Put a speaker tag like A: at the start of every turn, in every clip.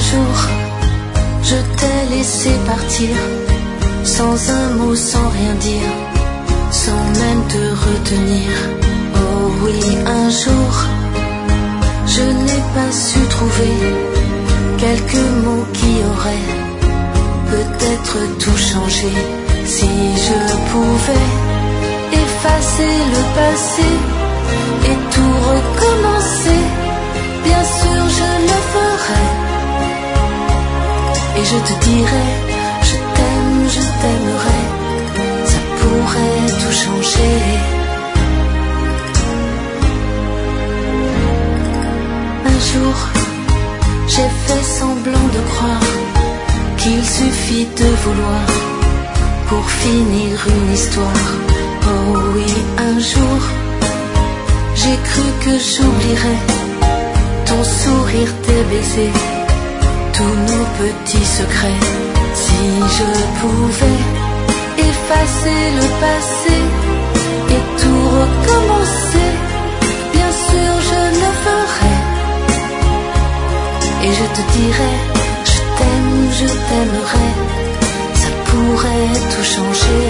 A: jour, je t'ai laissé partir, sans un mot, sans rien dire, sans même te retenir. Oh oui, un jour, je n'ai pas su trouver quelques mots qui auraient peut-être tout changé. Si je pouvais effacer le passé et tout recommencer, bien sûr je le ferais. Et je te dirais, je t'aime, je t'aimerais, ça pourrait tout changer. Un jour, j'ai fait semblant de croire qu'il suffit de vouloir pour finir une histoire. Oh oui, un jour, j'ai cru que j'oublierais ton sourire, tes baisers, tous nos petits secrets. Si je pouvais effacer le passé et tout recommencer, bien sûr je le ferais. Et je te dirais, je t'aime, je t'aimerais, ça pourrait tout changer.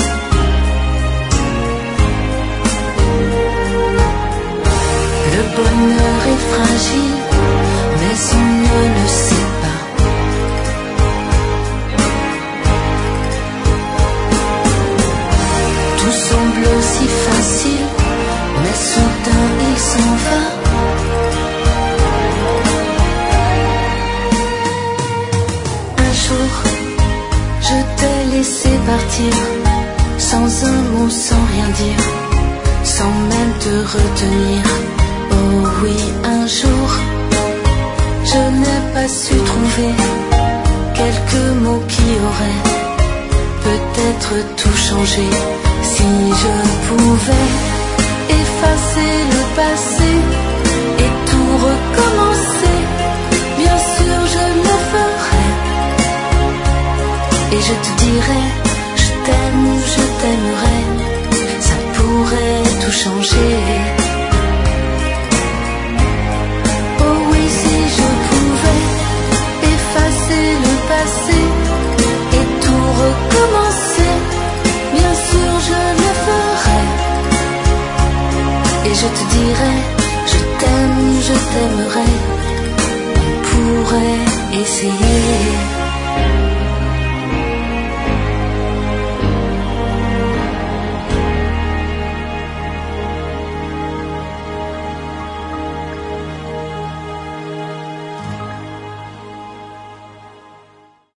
A: Le bonheur est fragile, mais on ne le sait pas. Tout semble si facile, mais soudain il s'en va. Un jour, je t'ai laissé partir, sans un mot, sans rien dire, sans même te retenir. Oh oui, un jour, je n'ai pas su trouver quelques mots qui auraient peut-être tout changé. Si je pouvais effacer le passé et tout recommencer, bien sûr je le ferais. Et je te dirais, je t'aime, je t'aimerais, ça pourrait tout changer. Passé et tout recommencer, bien sûr je le ferais. Et je te dirais, je t'aime, je t'aimerais, on pourrait essayer.